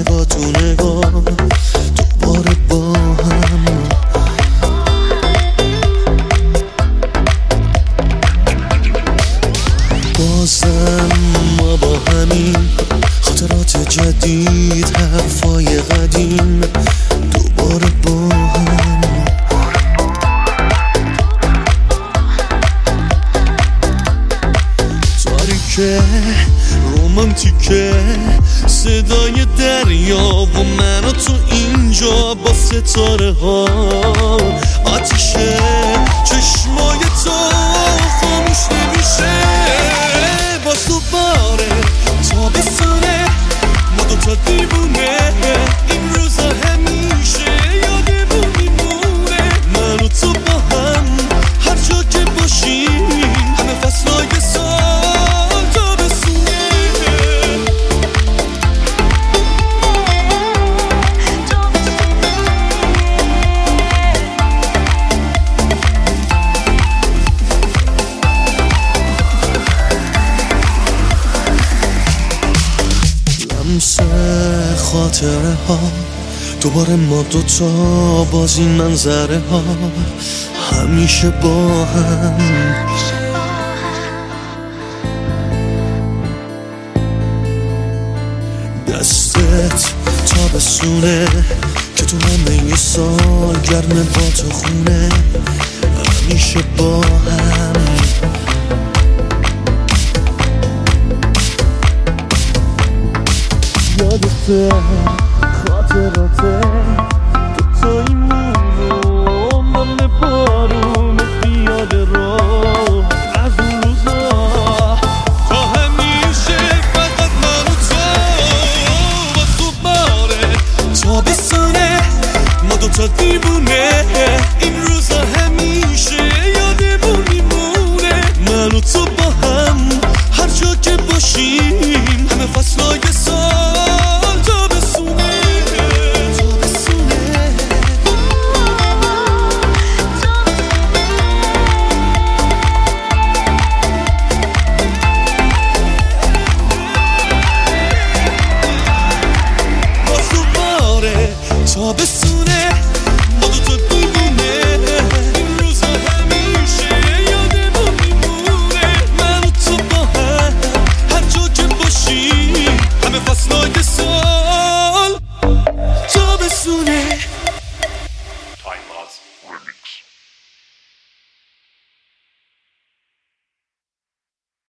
با تو نگاه دوباره با هم بازم ما با همین خاطرات جدید حرفای قدیم دوباره با هم تاریکه رومانتیکه صدای دریا و من و تو اینجا با ستاره ها آتیشه چشمای تو خاموش نمیشه باز دوباره تابستونه ما دوتا دیوونه این روزا همیشه یادمون میمونه من و تو با هم هر جا که باشیم همه فصلای سال تابستونه لمس خاطره ها دوباره ما دوتا باز این منظره ها همیشه با هم دستت تابستونه که تو همه سال گرمه با تو خونه همیشه با هم یادته خاطراته دوتاییمونو من بارون بیاد رو از اون روزا تا همیشه فقط من و تو باز دوباره تابستونه ما دوتا دیوونه